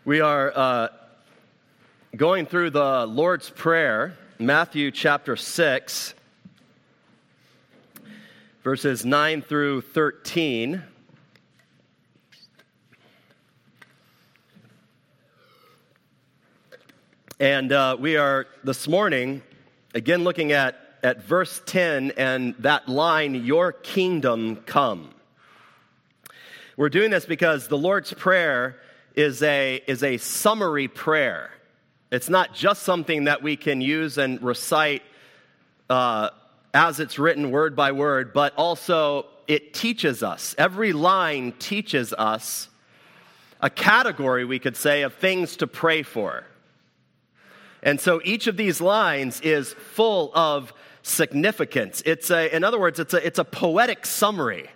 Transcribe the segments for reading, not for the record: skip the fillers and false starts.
We are going through the Lord's Prayer, Matthew chapter 6, verses 9 through 13. And we are this morning, again, looking at verse 10 and that line, "Your kingdom come." We're doing this because the Lord's Prayer is a summary prayer. It's not just something that we can use and recite as it's written word by word, but also it teaches us. Every line teaches us a category, we could say, of things to pray for. And so each of these lines is full of significance. In other words, it's a poetic summary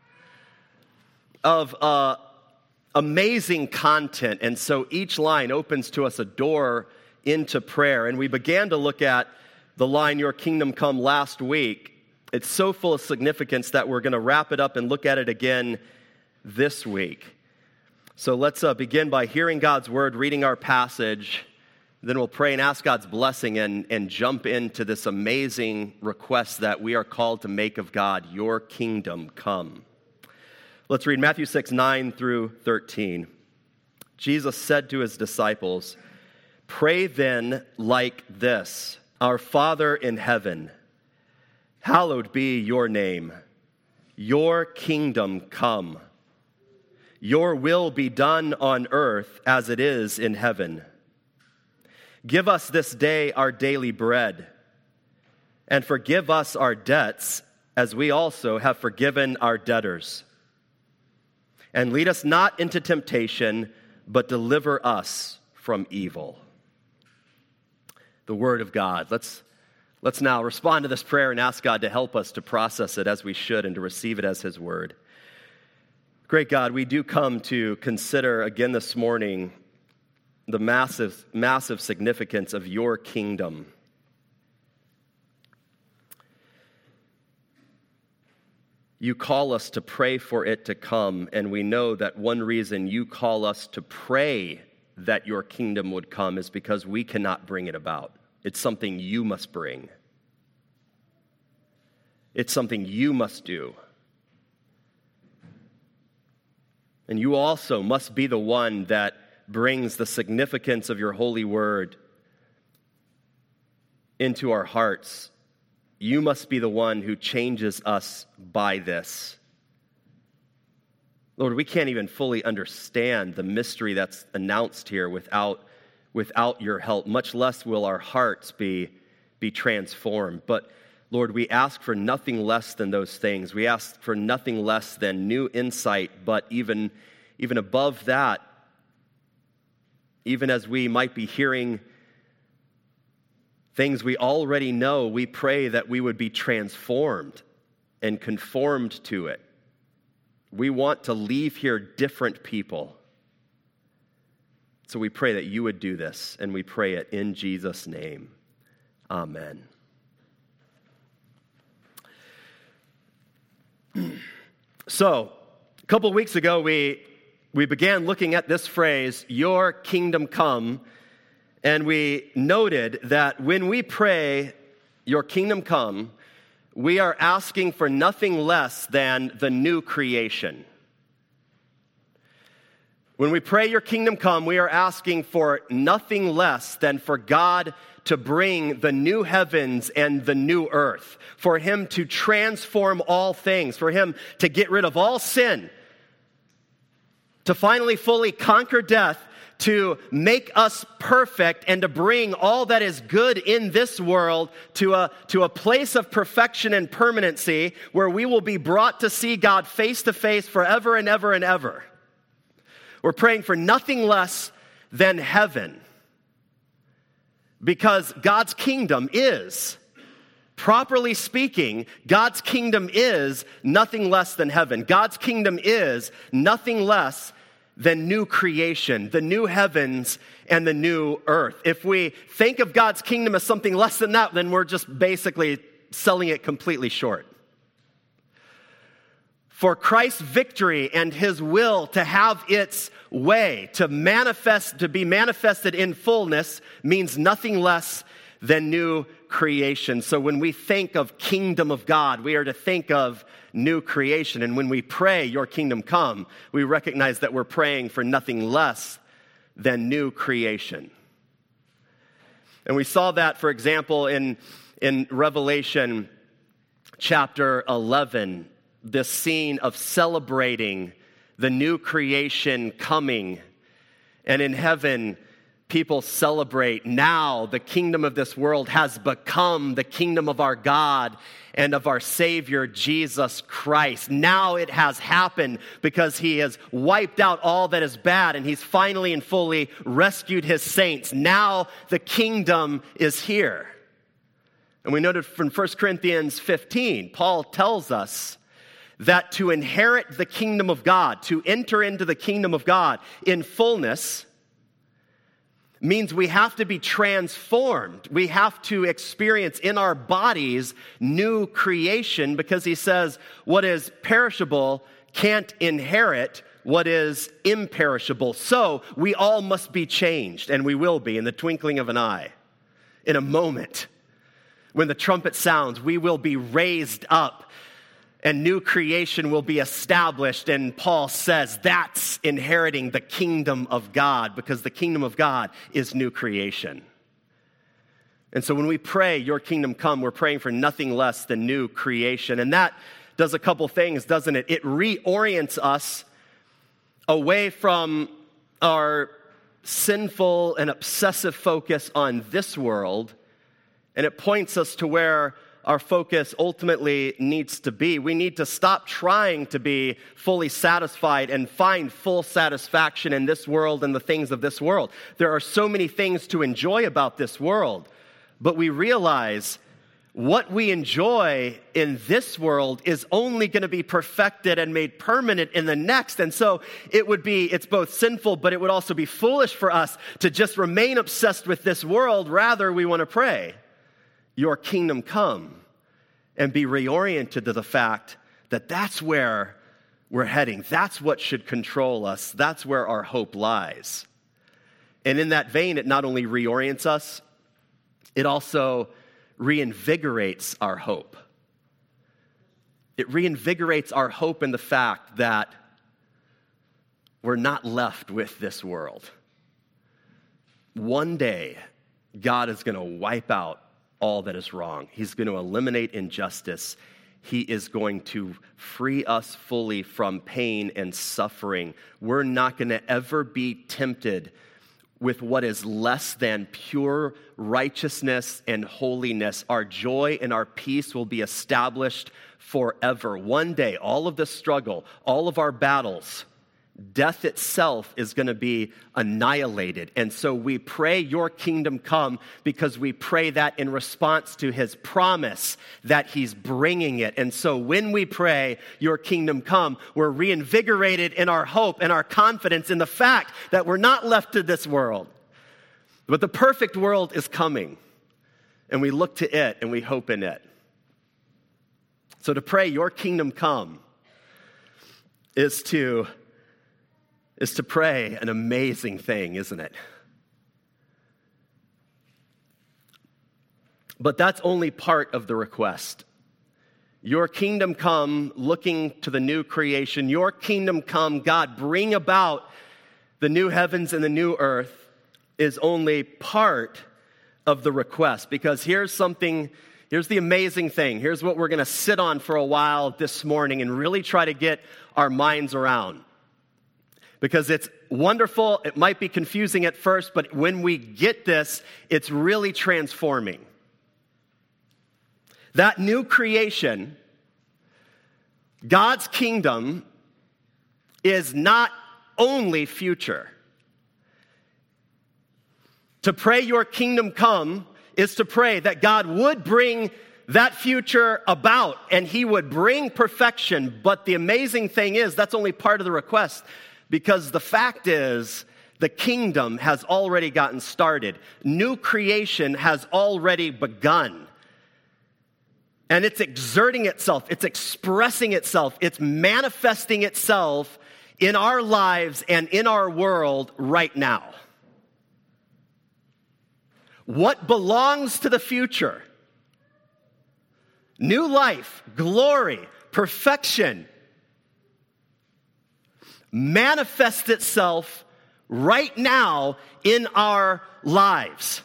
of amazing content. And so each line opens to us a door into prayer. And we began to look at the line, "Your kingdom come," last week. It's so full of significance that we're going to wrap it up and look at it again this week. So let's begin by hearing God's word, reading our passage. Then we'll pray and ask God's blessing and jump into this amazing request that we are called to make of God, "Your kingdom come." Let's read Matthew 6, 9 through 13. Jesus said to his disciples, "Pray then like this, Our Father in heaven, hallowed be your name. Your kingdom come. Your will be done on earth as it is in heaven. Give us this day our daily bread, and forgive us our debts as we also have forgiven our debtors. And lead us not into temptation, but deliver us from evil." The word of God. Let's now respond to this prayer and ask God to help us to process it as we should and to receive it as his word. Great God, we do come to consider again this morning the massive, massive significance of your kingdom. You call us to pray for it to come, and we know that one reason you call us to pray that your kingdom would come is because we cannot bring it about. It's something you must bring. It's something you must do. And you also must be the one that brings the significance of your holy word into our hearts. You must be the one who changes us by this. Lord, we can't even fully understand the mystery that's announced here without your help, much less will our hearts be transformed. But Lord, we ask for nothing less than those things. We ask for nothing less than new insight, but even above that, even as we might be hearing things we already know, we pray that we would be transformed and conformed to it. We want to leave here different people. So we pray that you would do this, and we pray it in Jesus' name. Amen. So, a couple weeks ago, we began looking at this phrase, "Your kingdom come," and we noted that when we pray, "Your kingdom come," we are asking for nothing less than the new creation. When we pray, "Your kingdom come," we are asking for nothing less than for God to bring the new heavens and the new earth, for him to transform all things, for him to get rid of all sin, to finally fully conquer death, to make us perfect, and to bring all that is good in this world to a place of perfection and permanency where we will be brought to see God face to face forever and ever and ever. We're praying for nothing less than heaven, because God's kingdom is, properly speaking, God's kingdom is nothing less than heaven. God's kingdom is nothing less than new creation, the new heavens and the new earth. If we think of God's kingdom as something less than that, then we're just basically selling it completely short. for Christ's victory and his will to have its way, to be manifested in fullness, means nothing less than new creation. So when we think of kingdom of God, we are to think of new creation. And when we pray, your kingdom come, we recognize that we're praying for nothing less than new creation. And we saw that, for example, in Revelation chapter 11, this scene of celebrating the new creation coming. And in heaven, people celebrate now the kingdom of this world has become the kingdom of our God and of our Savior, Jesus Christ. Now it has happened because he has wiped out all that is bad and he's finally and fully rescued his saints. Now the kingdom is here. And we noted from 1 Corinthians 15, Paul tells us that to inherit the kingdom of God, to enter into the kingdom of God in fullness, means we have to be transformed. We have to experience in our bodies new creation, because he says what is perishable can't inherit what is imperishable. So we all must be changed, and we will be in the twinkling of an eye. In a moment, when the trumpet sounds, we will be raised up and new creation will be established. And Paul says that's inheriting the kingdom of God, because the kingdom of God is new creation. And so when we pray, your kingdom come, we're praying for nothing less than new creation. And that does a couple things, doesn't it? It reorients us away from our sinful and obsessive focus on this world, and it points us to where our focus ultimately needs to be. We need to stop trying to be fully satisfied and find full satisfaction in this world and the things of this world. There are so many things to enjoy about this world, but we realize what we enjoy in this world is only going to be perfected and made permanent in the next. And so it's both sinful, but it would also be foolish for us to just remain obsessed with this world. Rather, we want to pray, your kingdom come, and be reoriented to the fact that that's where we're heading. That's what should control us. That's where our hope lies. And in that vein, it not only reorients us, it also reinvigorates our hope. It reinvigorates our hope in the fact that we're not left with this world. One day, God is going to wipe out all that is wrong. He's going to eliminate injustice. He is going to free us fully from pain and suffering. We're not going to ever be tempted with what is less than pure righteousness and holiness. Our joy and our peace will be established forever. One day, all of the struggle, all of our battles, death itself is going to be annihilated. And so we pray your kingdom come because we pray that in response to his promise that he's bringing it. And so when we pray your kingdom come, we're reinvigorated in our hope and our confidence in the fact that we're not left to this world, but the perfect world is coming. And we look to it and we hope in it. So to pray your kingdom come is to pray an amazing thing, isn't it? But that's only part of the request. Your kingdom come, looking to the new creation. Your kingdom come, God, bring about the new heavens and the new earth, is only part of the request. Because here's the amazing thing. Here's what we're going to sit on for a while this morning and really try to get our minds around. Because it's wonderful, it might be confusing at first, but when we get this, it's really transforming. That new creation, God's kingdom, is not only future. To pray your kingdom come is to pray that God would bring that future about, and he would bring perfection. But the amazing thing is, that's only part of the request. Because the fact is, the kingdom has already gotten started. New creation has already begun. And it's exerting itself, it's expressing itself, it's manifesting itself in our lives and in our world right now. What belongs to the future? New life, glory, perfection, manifests itself right now in our lives.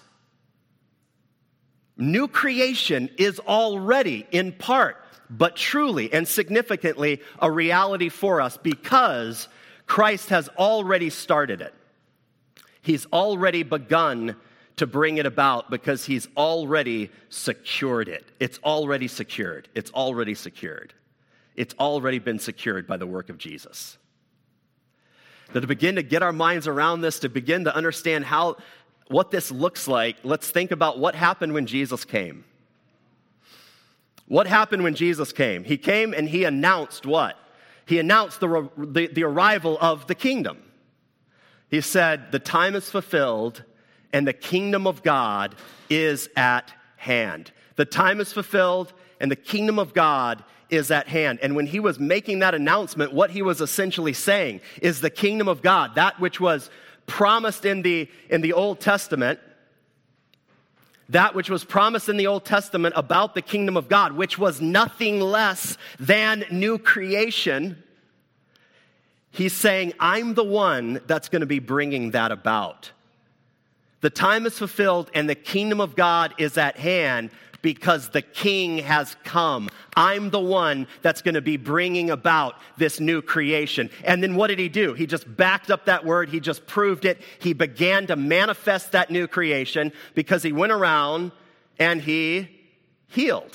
New creation is already, in part, but truly and significantly, a reality for us because Christ has already started it. He's already begun to bring it about because he's already secured it. It's already secured. It's already secured. It's already been secured by the work of Jesus. To begin to get our minds around this, to begin to understand what this looks like, let's think about what happened when Jesus came. What happened when Jesus came? He came and he announced what? He announced the arrival of the kingdom. He said, the time is fulfilled and the kingdom of God is at hand. The time is fulfilled and the kingdom of God is at hand. And when he was making that announcement, what he was essentially saying is the kingdom of God, that which was promised in the Old Testament, that which was promised in the Old Testament about the kingdom of God, which was nothing less than new creation. He's saying, I'm the one that's going to be bringing that about. The time is fulfilled and the kingdom of God is at hand because the king has come. I'm the one that's going to be bringing about this new creation. And then what did he do? He just backed up that word. He just proved it. He began to manifest that new creation because he went around and he healed.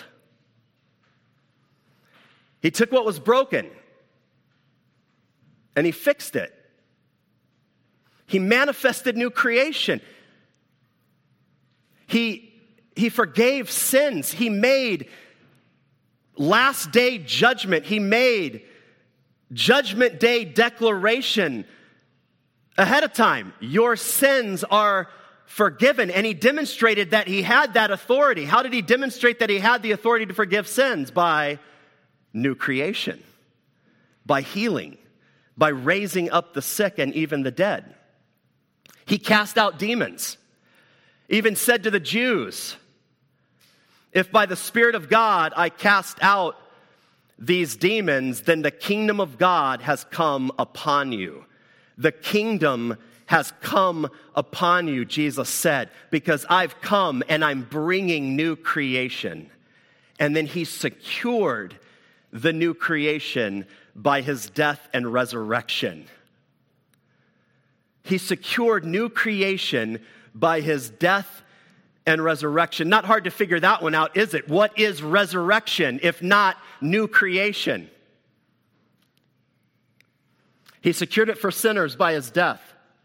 He took what was broken and he fixed it. He manifested new creation. He forgave sins. He made last day judgment. He made judgment day declaration ahead of time. Your sins are forgiven. And he demonstrated that he had that authority. How did he demonstrate that he had the authority to forgive sins? By new creation, by healing, by raising up the sick and even the dead. He cast out demons. Even said to the Jews, if by the Spirit of God I cast out these demons, then the kingdom of God has come upon you. The kingdom has come upon you, Jesus said, because I've come and I'm bringing new creation. And then he secured the new creation by his death and resurrection. He secured new creation by his death and resurrection. Not hard to figure that one out, is it? What is resurrection if not new creation? He secured it for sinners by his death.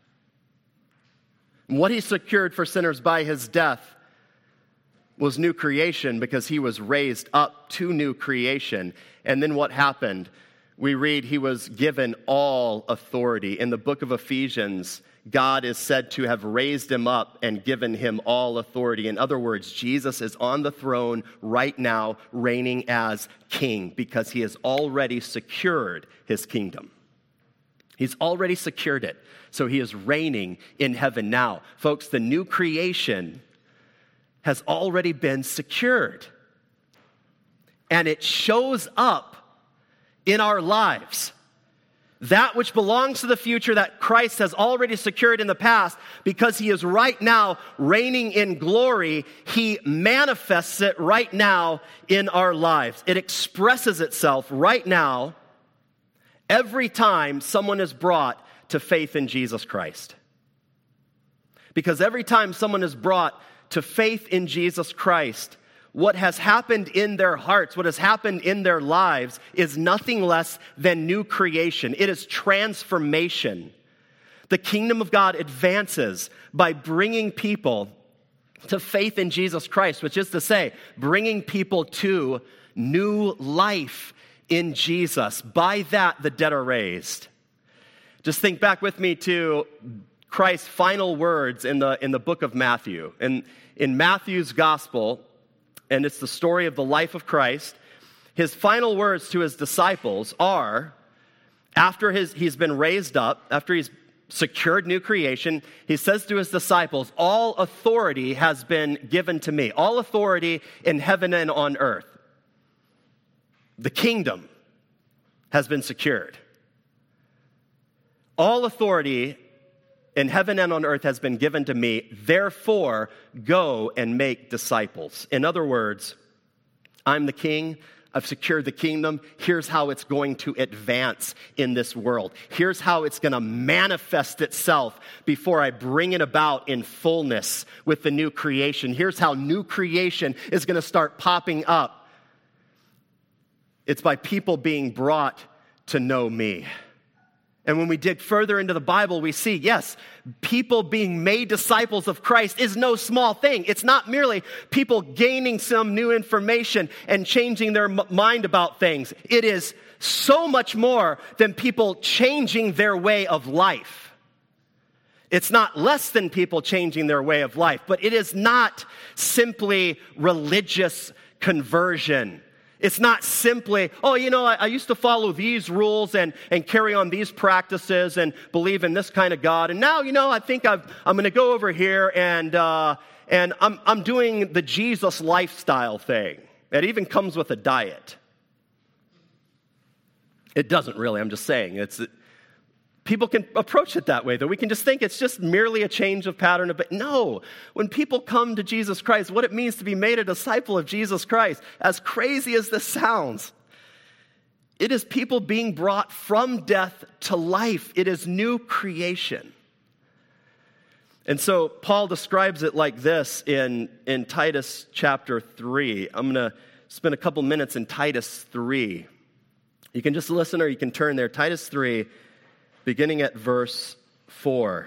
And what he secured for sinners by his death was new creation because he was raised up to new creation. And then what happened? We read he was given all authority. In the book of Ephesians, God is said to have raised him up and given him all authority. In other words, Jesus is on the throne right now, reigning as king because he has already secured his kingdom. He's already secured it. So he is reigning in heaven now. Folks, the new creation has already been secured. And it shows up in our lives. That which belongs to the future that Christ has already secured in the past, because he is right now reigning in glory, he manifests it right now in our lives. It expresses itself right now every time someone is brought to faith in Jesus Christ. Because every time someone is brought to faith in Jesus Christ, what has happened in their hearts, what has happened in their lives is nothing less than new creation. It is transformation. The kingdom of God advances by bringing people to faith in Jesus Christ, which is to say, bringing people to new life in Jesus. By that, the dead are raised. Just think back with me to Christ's final words in the book of Matthew. In Matthew's gospel, and it's the story of the life of Christ. His final words to his disciples are, after he's been raised up, after he's secured new creation, he says to his disciples, all authority has been given to me. All authority in heaven and on earth. The kingdom has been secured. All authority in heaven and on earth has been given to me. Therefore, go and make disciples. In other words, I'm the king. I've secured the kingdom. Here's how it's going to advance in this world. Here's how it's going to manifest itself before I bring it about in fullness with the new creation. Here's how new creation is going to start popping up. It's by people being brought to know me. And when we dig further into the Bible, we see, yes, people being made disciples of Christ is no small thing. It's not merely people gaining some new information and changing their mind about things. It is so much more than people changing their way of life. It's not less than people changing their way of life, but it is not simply religious conversion. It's not simply, I used to follow these rules and carry on these practices and believe in this kind of God. And now, I think I'm going to go over here and I'm doing the Jesus lifestyle thing. It even comes with a diet. It doesn't really, I'm just saying. People can approach it that way, though. We can just think it's just merely a change of pattern. But no, when people come to Jesus Christ, what it means to be made a disciple of Jesus Christ, as crazy as this sounds, it is people being brought from death to life. It is new creation. And so Paul describes it like this in Titus chapter 3. I'm going to spend a couple minutes in Titus 3. You can just listen or you can turn there. Titus 3. Beginning at verse 4.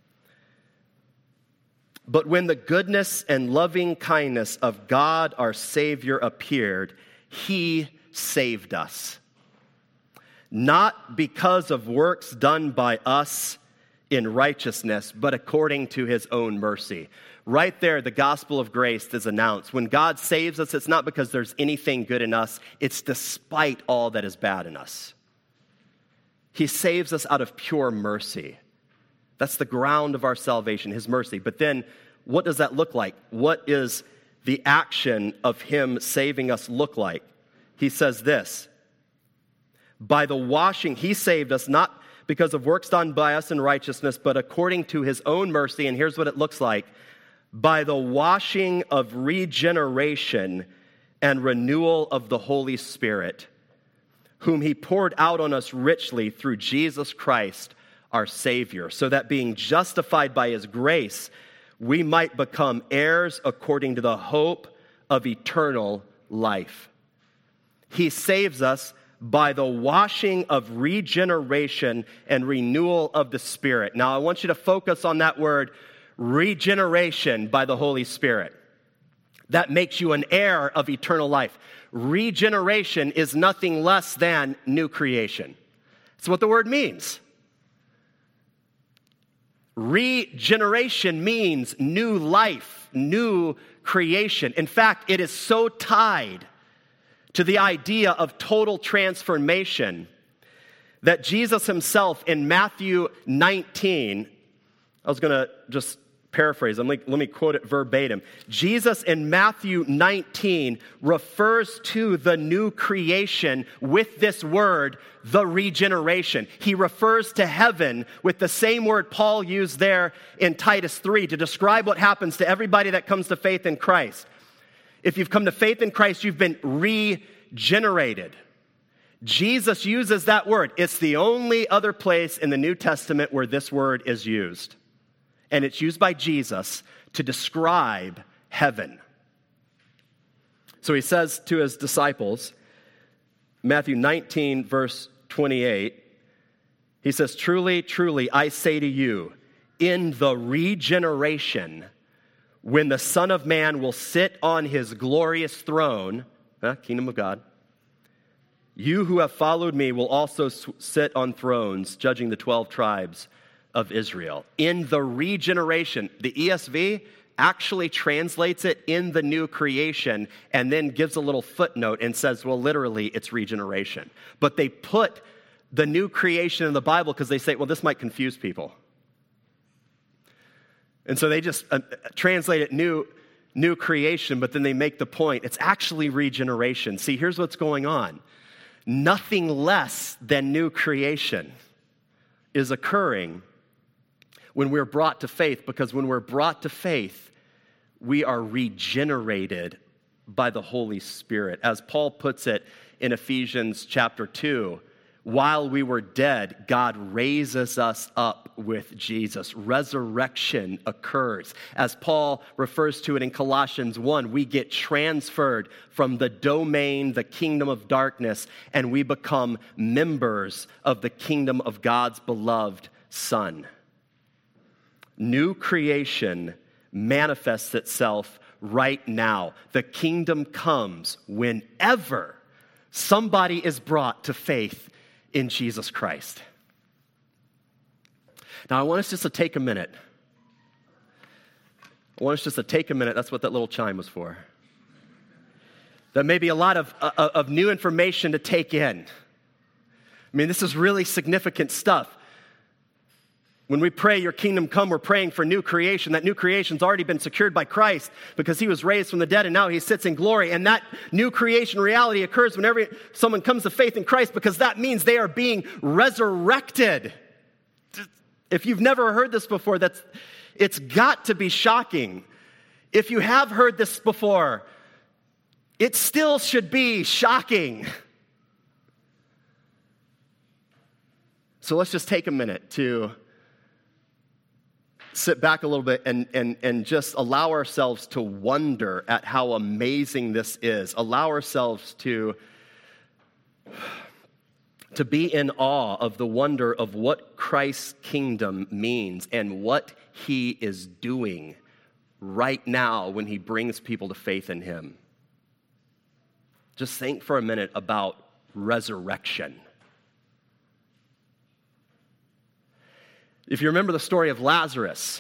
But when the goodness and loving kindness of God our Savior appeared, He saved us. Not because of works done by us in righteousness, but according to His own mercy. Right there, the gospel of grace is announced. When God saves us, it's not because there's anything good in us. It's despite all that is bad in us. He saves us out of pure mercy. That's the ground of our salvation, His mercy. But then, what does that look like? What is the action of Him saving us look like? He says this, by the washing, He saved us, not because of works done by us in righteousness, but according to His own mercy. And here's what it looks like. By the washing of regeneration and renewal of the Holy Spirit, whom He poured out on us richly through Jesus Christ, our Savior, so that being justified by His grace, we might become heirs according to the hope of eternal life. He saves us by the washing of regeneration and renewal of the Spirit. Now, I want you to focus on that word, regeneration by the Holy Spirit. That makes you an heir of eternal life. Regeneration is nothing less than new creation. That's what the word means. Regeneration means new life, new creation. In fact, it is so tied to the idea of total transformation that Jesus Himself in Matthew 19, I was going to just paraphrase, let me quote it verbatim. Jesus in Matthew 19 refers to the new creation with this word, the regeneration. He refers to heaven with the same word Paul used there in Titus 3 to describe what happens to everybody that comes to faith in Christ. If you've come to faith in Christ, you've been regenerated. Jesus uses that word. It's the only other place in the New Testament where this word is used. And it's used by Jesus to describe heaven. So He says to His disciples, Matthew 19, verse 28, He says, truly, truly, I say to you, in the regeneration, when the Son of Man will sit on His glorious throne, kingdom of God, you who have followed me will also sit on thrones, judging the 12 tribes of Israel. In the regeneration, the ESV actually translates it in the new creation and then gives a little footnote and says, well, literally, it's regeneration. But they put the new creation in the Bible because they say, well, this might confuse people. And so they just translate it new creation, but then they make the point, it's actually regeneration. See, here's what's going on. Nothing less than new creation is occurring when we're brought to faith, because when we're brought to faith, we are regenerated by the Holy Spirit. As Paul puts it in Ephesians chapter 2, while we were dead, God raises us up with Jesus. Resurrection occurs. As Paul refers to it in Colossians 1, we get transferred from the domain, the kingdom of darkness, and we become members of the kingdom of God's beloved Son. New creation manifests itself right now. The kingdom comes whenever somebody is brought to faith in Jesus Christ. Now, I want us just to take a minute. That's what that little chime was for. There may be a lot of new information to take in. I mean, this is really significant stuff. When we pray, your kingdom come, we're praying for new creation. That new creation's already been secured by Christ because he was raised from the dead and now he sits in glory. And that new creation reality occurs whenever someone comes to faith in Christ, because that means they are being resurrected. If you've never heard this before, it's got to be shocking. If you have heard this before, it still should be shocking. So let's just take a minute to sit back a little bit and just allow ourselves to wonder at how amazing this is. Allow ourselves to be in awe of the wonder of what Christ's kingdom means and what he is doing right now when he brings people to faith in him. Just think for a minute about resurrection. If you remember the story of Lazarus,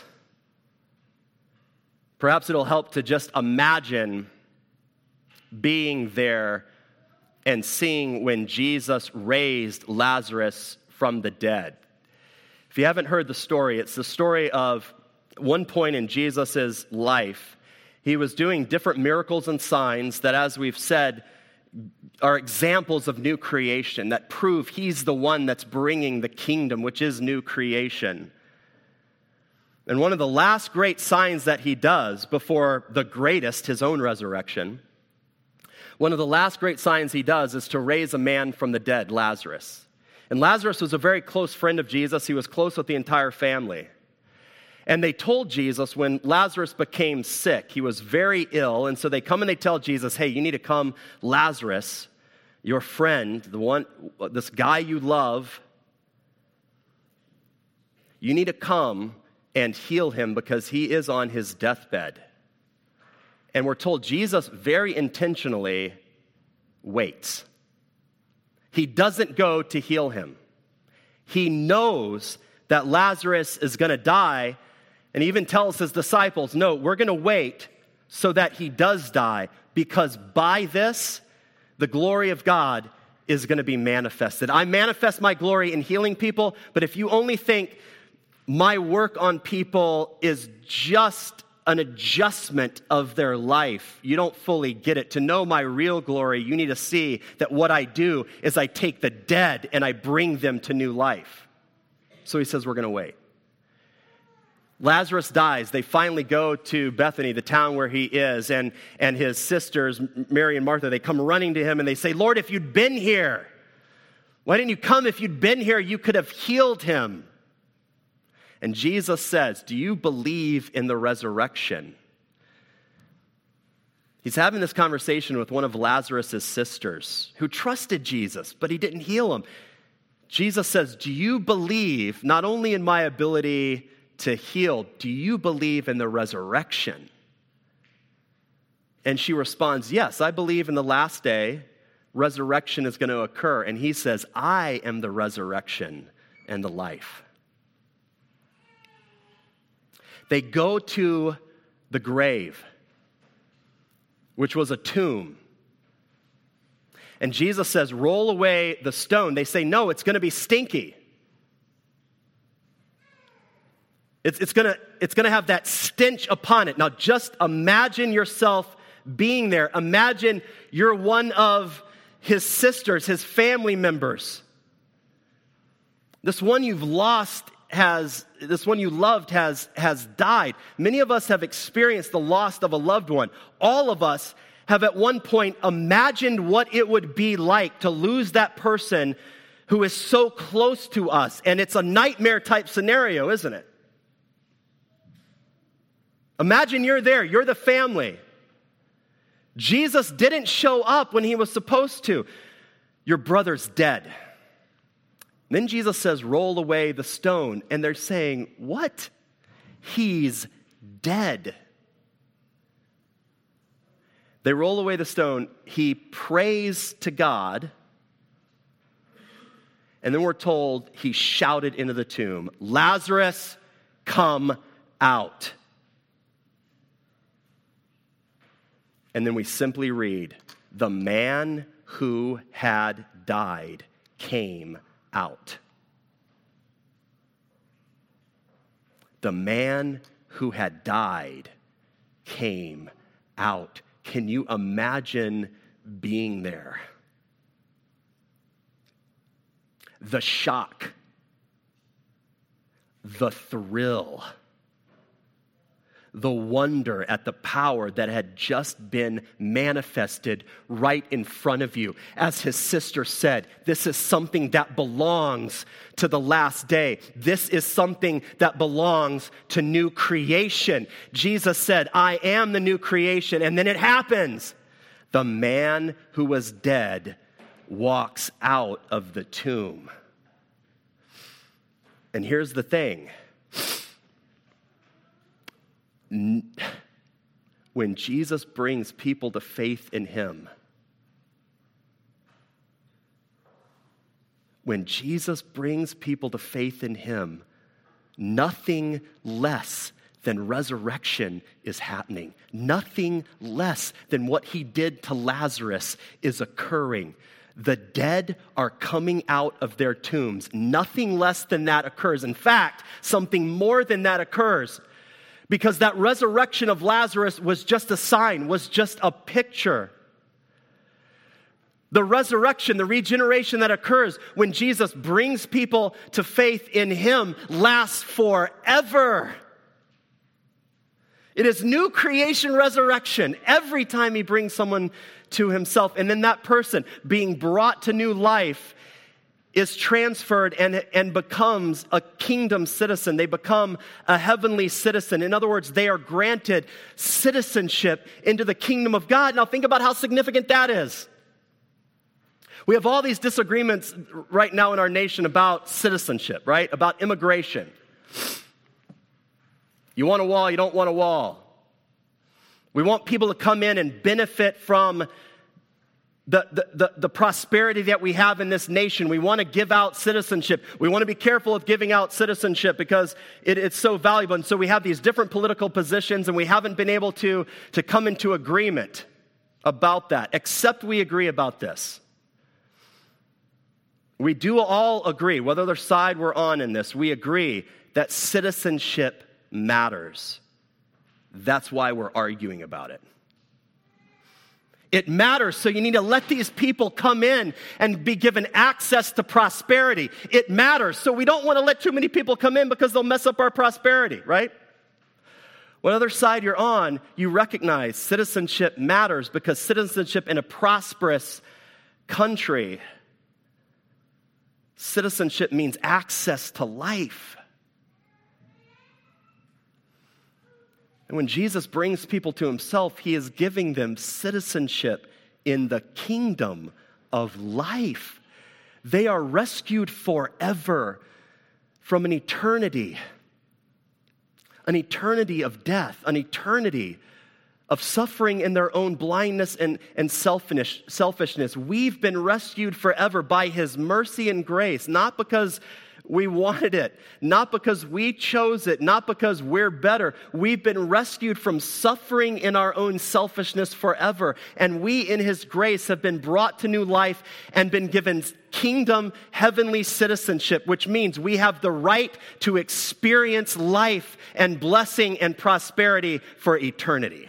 perhaps it'll help to just imagine being there and seeing when Jesus raised Lazarus from the dead. If you haven't heard the story, it's the story of one point in Jesus' life. He was doing different miracles and signs that, as we've said, are examples of new creation that prove he's the one that's bringing the kingdom, which is new creation. And one of the last great signs that he does before the greatest, his own resurrection, one of the last great signs he does is to raise a man from the dead, Lazarus. And Lazarus was a very close friend of Jesus. He was close with the entire family. And they told Jesus when Lazarus became sick, he was very ill, and so they come and they tell Jesus, hey, you need to come, Lazarus, your friend, this guy you love, you need to come and heal him because he is on his deathbed. And we're told Jesus very intentionally waits. He doesn't go to heal him. He knows that Lazarus is going to die, and he even tells his disciples, no, we're going to wait so that he does die, because by this, the glory of God is going to be manifested. I manifest my glory in healing people, but if you only think my work on people is just an adjustment of their life, you don't fully get it. To know my real glory, you need to see that what I do is I take the dead and I bring them to new life. So he says, we're going to wait. Lazarus dies. They finally go to Bethany, the town where he is, and his sisters, Mary and Martha, they come running to him and they say, Lord, if you'd been here, why didn't you come? If you'd been here, you could have healed him. And Jesus says, do you believe in the resurrection? He's having this conversation with one of Lazarus' sisters who trusted Jesus, but he didn't heal him. Jesus says, do you believe not only in my ability to heal, do you believe in the resurrection? And she responds, yes, I believe in the last day, resurrection is going to occur. And he says, I am the resurrection and the life. They go to the grave, which was a tomb. And Jesus says, roll away the stone. They say, no, it's going to be stinky. It's going to have that stench upon it. Now just imagine yourself being there. Imagine you're one of his sisters, his family members. This one you've lost this one you loved has died. Many of us have experienced the loss of a loved one. All of us have at one point imagined what it would be like to lose that person who is so close to us. And it's a nightmare type scenario, isn't it? Imagine you're there, you're the family. Jesus didn't show up when he was supposed to. Your brother's dead. Then Jesus says, roll away the stone. And they're saying, what? He's dead. They roll away the stone. He prays to God. And then we're told he shouted into the tomb, Lazarus, come out. And then we simply read, the man who had died came out. The man who had died came out. Can you imagine being there? The shock, the thrill, the wonder at the power that had just been manifested right in front of you. As his sister said, this is something that belongs to the last day. This is something that belongs to new creation. Jesus said, I am the new creation. And then it happens. The man who was dead walks out of the tomb. And here's the thing. When Jesus brings people to faith in him, nothing less than resurrection is happening. Nothing less than what he did to Lazarus is occurring. The dead are coming out of their tombs. Nothing less than that occurs. In fact, something more than that occurs. Because that resurrection of Lazarus was just a sign, was just a picture. The resurrection, the regeneration that occurs when Jesus brings people to faith in him lasts forever. It is new creation resurrection every time he brings someone to himself. And then that person being brought to new life is transferred and becomes a kingdom citizen. They become a heavenly citizen. In other words, they are granted citizenship into the kingdom of God. Now think about how significant that is. We have all these disagreements right now in our nation about citizenship, right? About immigration. You want a wall, you don't want a wall. We want people to come in and benefit from the prosperity that we have in this nation. We want to give out citizenship. We want to be careful of giving out citizenship because it's so valuable. And so we have these different political positions, and we haven't been able to come into agreement about that, except we agree about this. We do all agree, whether their side we're on in this, we agree that citizenship matters. That's why we're arguing about it. It matters, so you need to let these people come in and be given access to prosperity. It matters, so we don't want to let too many people come in because they'll mess up our prosperity, right? Whatever side you're on, you recognize citizenship matters because citizenship in a prosperous country, citizenship means access to life. And when Jesus brings people to himself, he is giving them citizenship in the kingdom of life. They are rescued forever from an eternity of death, an eternity of suffering in their own blindness and selfishness. We've been rescued forever by his mercy and grace, not because We wanted it, not because we chose it, not because we're better. We've been rescued from suffering in our own selfishness forever. And we, in His grace, have been brought to new life and been given kingdom, heavenly citizenship, which means we have the right to experience life and blessing and prosperity for eternity.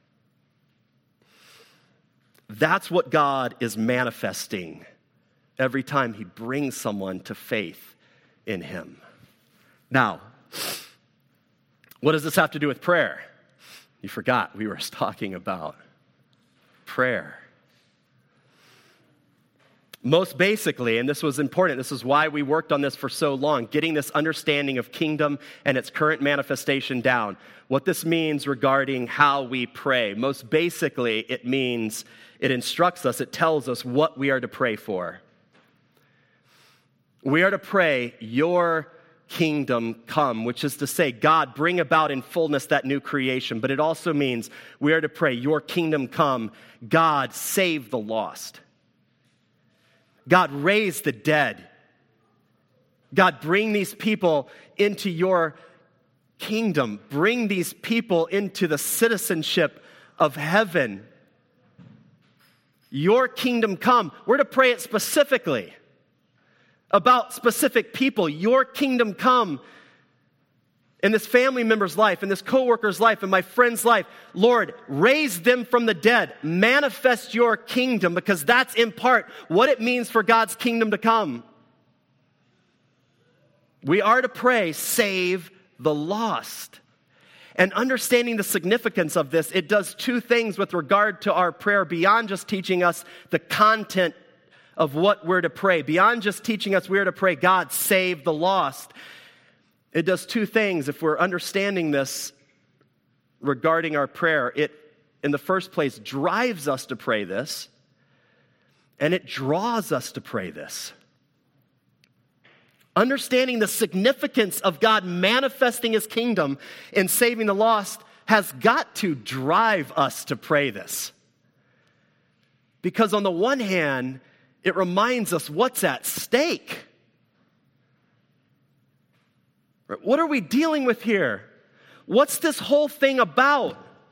That's what God is manifesting every time He brings someone to faith in Him. Now, what does this have to do with prayer? You forgot we were talking about prayer. Most basically, and this was important, this is why we worked on this for so long, getting this understanding of kingdom and its current manifestation down. What this means regarding how we pray. Most basically, it means, it instructs us, it tells us what we are to pray for. We are to pray, your kingdom come, which is to say, God, bring about in fullness that new creation. But it also means we are to pray, your kingdom come, God, save the lost. God, raise the dead. God, bring these people into your kingdom. Bring these people into the citizenship of heaven. Your kingdom come. We're to pray it specifically about specific people. Your kingdom come in this family member's life, in this coworker's life, in my friend's life. Lord, raise them from the dead. Manifest your kingdom, because that's in part what it means for God's kingdom to come. We are to pray, save the lost. And understanding the significance of this, it does two things with regard to our prayer beyond just teaching us the content of what we're to pray. Beyond just teaching us we're to pray, God, save the lost. It does two things if we're understanding this regarding our prayer. It, in the first place, drives us to pray this, and it draws us to pray this. Understanding the significance of God manifesting His kingdom in saving the lost has got to drive us to pray this. Because on the one hand, it reminds us what's at stake. What are we dealing with here? What's this whole thing about?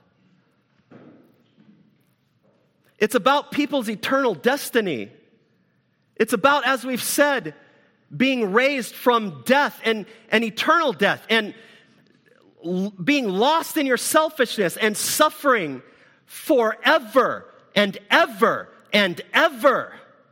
It's about people's eternal destiny. It's about, as we've said, being raised from death and eternal death, and being lost in your selfishness and suffering forever and ever and ever.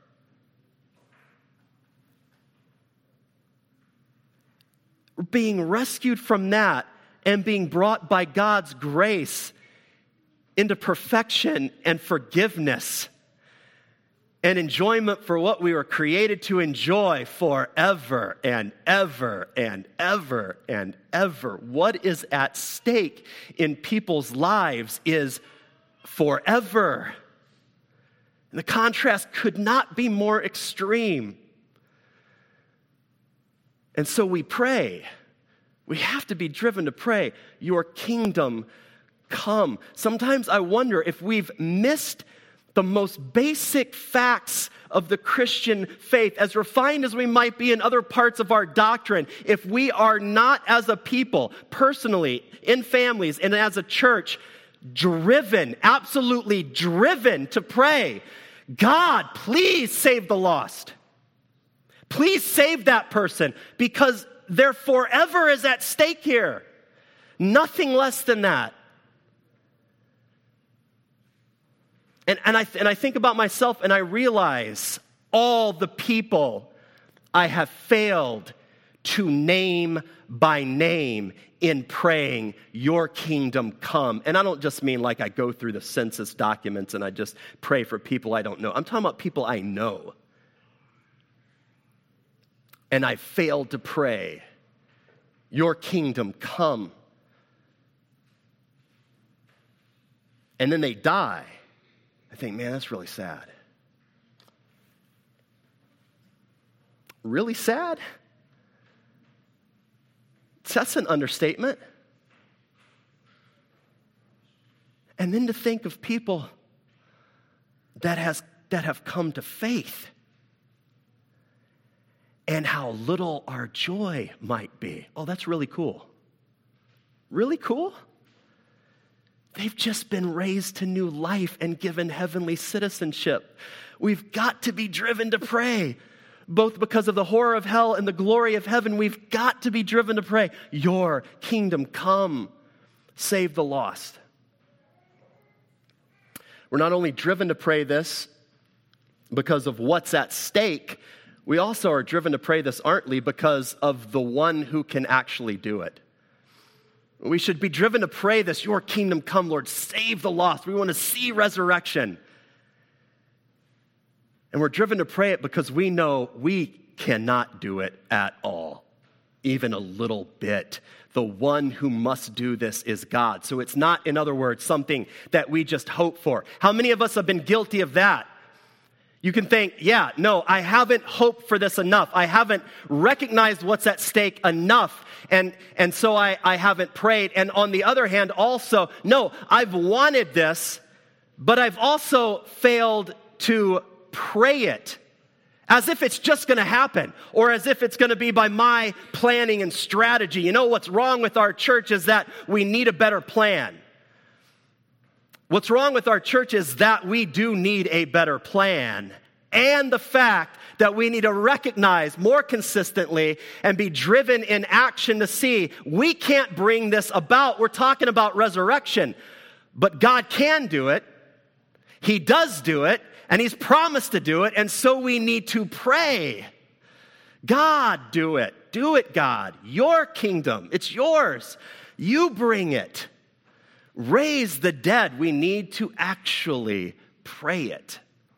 Being rescued from that and being brought by God's grace into perfection and forgiveness and enjoyment for what we were created to enjoy forever and ever and ever and ever. What is at stake in people's lives is forever. And the contrast could not be more extreme. And so we pray. We have to be driven to pray, your kingdom come. Sometimes I wonder if we've missed the most basic facts of the Christian faith, as refined as we might be in other parts of our doctrine, if we are not as a people, personally, in families, and as a church, driven, absolutely driven to pray, God, please save the lost. Please save that person, because their forever is at stake here. Nothing less than that. And I think about myself, and I realize all the people I have failed to name by name in praying, your kingdom come. And I don't just mean like I go through the census documents and I just pray for people I don't know. I'm talking about people I know. And I failed to pray, your kingdom come. And then they die. I think, man, that's really sad. Really sad? That's an understatement. And then to think of people that have come to faith and how little our joy might be. Oh, that's really cool. Really cool? They've just been raised to new life and given heavenly citizenship. We've got to be driven to pray, both because of the horror of hell and the glory of heaven. We've got to be driven to pray, your kingdom come, save the lost. We're not only driven to pray this because of what's at stake, we also are driven to pray this, aren't we, because of the one who can actually do it. We should be driven to pray this, your kingdom come, Lord, save the lost. We want to see resurrection. And we're driven to pray it because we know we cannot do it at all, even a little bit. The one who must do this is God. So it's not, in other words, something that we just hope for. How many of us have been guilty of that? You can think, yeah, no, I haven't hoped for this enough. I haven't recognized what's at stake enough. And so I haven't prayed. And on the other hand, also, no, I've wanted this, but I've also failed to pray it as if it's just going to happen, or as if it's going to be by my planning and strategy. You know what's wrong with our church is that we need a better plan. What's wrong with our church is that we do need a better plan, and the fact that we need to recognize more consistently and be driven in action to see we can't bring this about. We're talking about resurrection, but God can do it. He does do it, and He's promised to do it, and so we need to pray. God, do it. Do it, God. Your kingdom. It's yours. You bring it. Raise the dead. We need to actually pray it.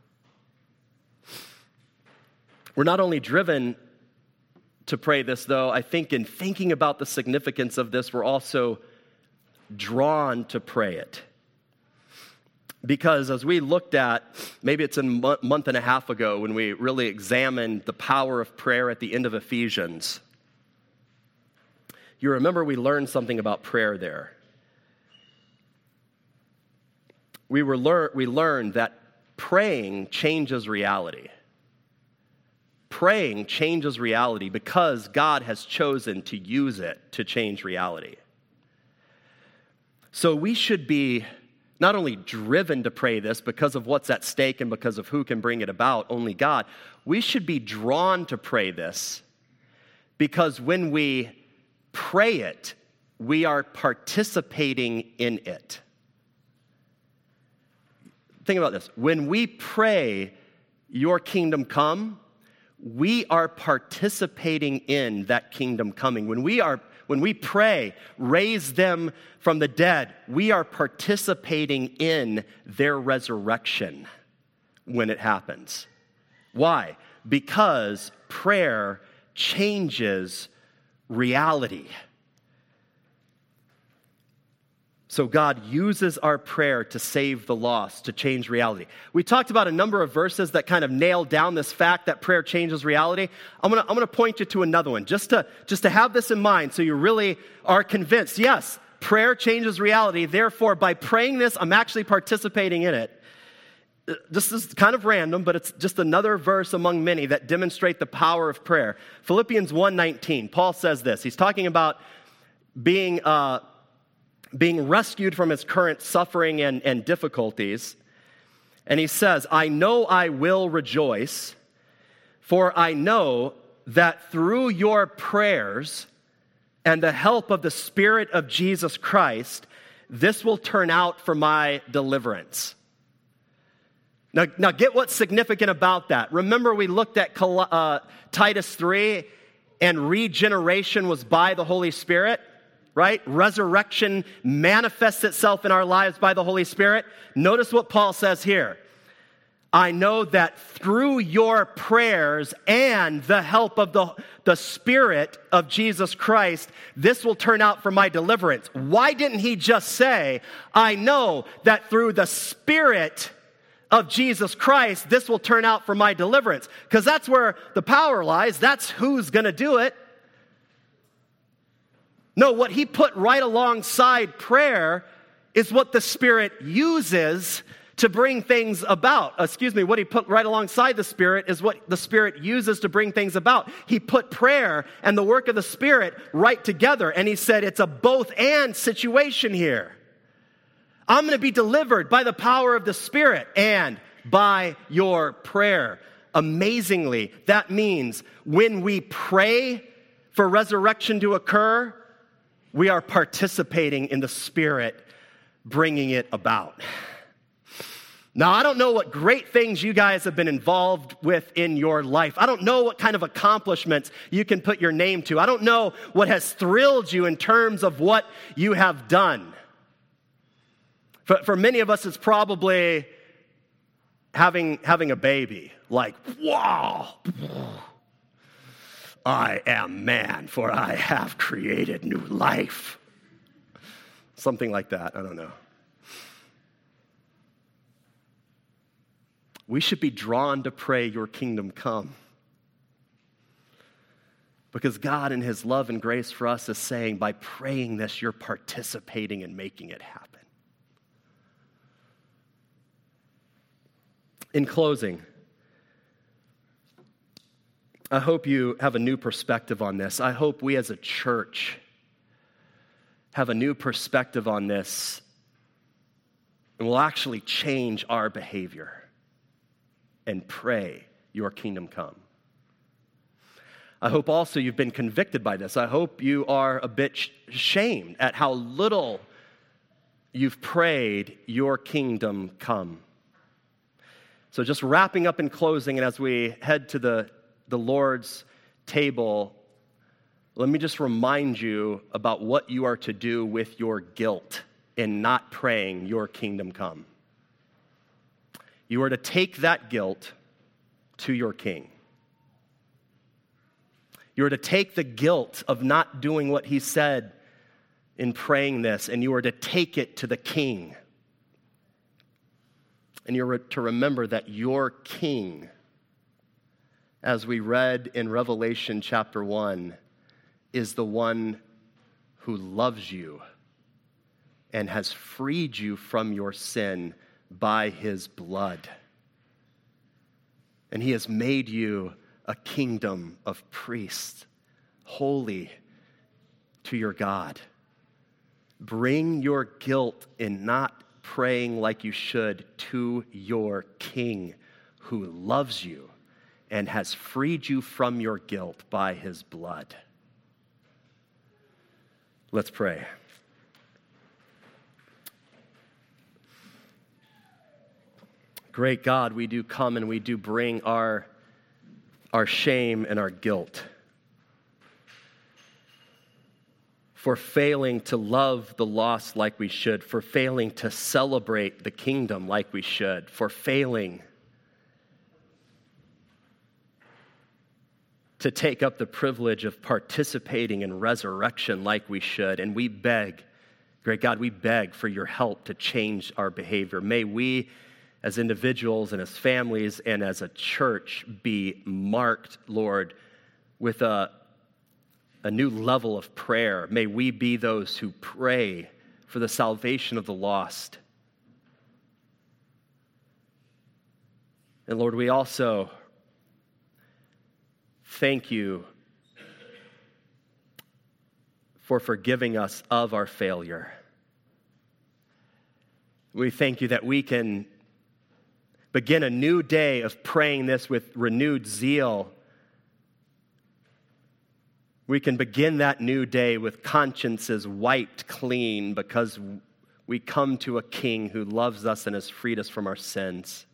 We're not only driven to pray this, though, I think in thinking about the significance of this, we're also drawn to pray it. Because as we looked at, maybe it's a month and a half ago when we really examined the power of prayer at the end of Ephesians, you remember we learned something about prayer there. We learned that praying changes reality. Praying changes reality because God has chosen to use it to change reality. So we should be not only driven to pray this because of what's at stake and because of who can bring it about, only God. We should be drawn to pray this because when we pray it, we are participating in it. Think about this. When we pray, your kingdom come, we are participating in that kingdom coming. When we pray, raise them from the dead, we are participating in their resurrection when it happens. Why? Because prayer changes reality. So God uses our prayer to save the lost, to change reality. We talked about a number of verses that kind of nail down this fact that prayer changes reality. I'm gonna point you to another one, just to have this in mind so you really are convinced. Yes, prayer changes reality. Therefore, by praying this, I'm actually participating in it. This is kind of random, but it's just another verse among many that demonstrate the power of prayer. Philippians 1:19, Paul says this. He's talking about being rescued from his current suffering and difficulties. And he says, I know I will rejoice, for I know that through your prayers and the help of the Spirit of Jesus Christ, this will turn out for my deliverance. Now get what's significant about that. Remember we looked at Titus 3, and regeneration was by the Holy Spirit? Right? Resurrection manifests itself in our lives by the Holy Spirit. Notice what Paul says here. I know that through your prayers and the help of the Spirit of Jesus Christ, this will turn out for my deliverance. Why didn't he just say, I know that through the Spirit of Jesus Christ, this will turn out for my deliverance? Because that's where the power lies. That's who's going to do it. No, what he put right alongside prayer is what the Spirit uses to bring things about. What he put right alongside the Spirit is what the Spirit uses to bring things about. He put prayer and the work of the Spirit right together, and he said it's a both-and situation here. I'm going to be delivered by the power of the Spirit and by your prayer. Amazingly, that means when we pray for resurrection to occur, we are participating in the Spirit bringing it about. Now, I don't know what great things you guys have been involved with in your life. I don't know what kind of accomplishments you can put your name to. I don't know what has thrilled you in terms of what you have done. For many of us, it's probably having a baby. Like, wow, I am man, for I have created new life. Something like that, I don't know. We should be drawn to pray, your kingdom come. Because God in his love and grace for us is saying, by praying this, you're participating in making it happen. In closing, I hope you have a new perspective on this. I hope we as a church have a new perspective on this and will actually change our behavior and pray, your kingdom come. I hope also you've been convicted by this. I hope you are a bit shamed at how little you've prayed, your kingdom come. So just wrapping up and closing, and as we head to the Lord's table, let me just remind you about what you are to do with your guilt in not praying, your kingdom come. You are to take that guilt to your king. You are to take the guilt of not doing what he said in praying this, and you are to take it to the king. And you're to remember that your king, as we read in Revelation chapter 1, is the one who loves you and has freed you from your sin by his blood. And he has made you a kingdom of priests, holy to your God. Bring your guilt in not praying like you should to your king who loves you and has freed you from your guilt by his blood. Let's pray. Great God, we do come and we do bring our shame and our guilt for failing to love the lost like we should, for failing to celebrate the kingdom like we should, for failing to take up the privilege of participating in resurrection like we should. And we beg, great God, we beg for your help to change our behavior. May we, as individuals and as families and as a church, be marked, Lord, with a new level of prayer. May we be those who pray for the salvation of the lost. And Lord, we also thank you for forgiving us of our failure. We thank you that we can begin a new day of praying this with renewed zeal. We can begin that new day with consciences wiped clean because we come to a king who loves us and has freed us from our sins.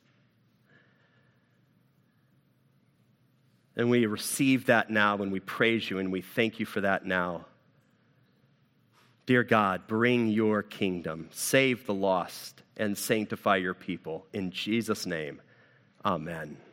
And we receive that now when we praise you, and we thank you for that now. Dear God, bring your kingdom, save the lost, and sanctify your people. In Jesus' name, amen.